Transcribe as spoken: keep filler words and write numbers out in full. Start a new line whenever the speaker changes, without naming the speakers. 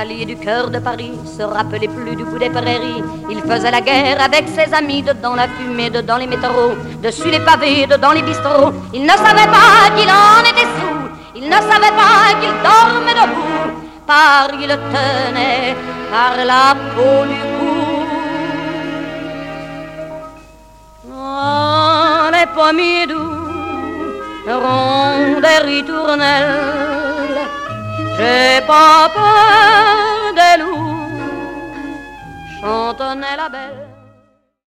chevalier du cœur de Paris se rappelait plus du bout des prairies. Il faisait la guerre avec ses amis, dedans la fumée, dedans les métros, dessus les pavés, dedans les bistrots. Il ne savait pas qu'il en était sous, il ne savait pas qu'il dormait debout. Paris le tenait par la peau du cou. Oh, les pommiers doux, ronds des ritournelles, j'ai pas peur des loups, chantonnait la belle.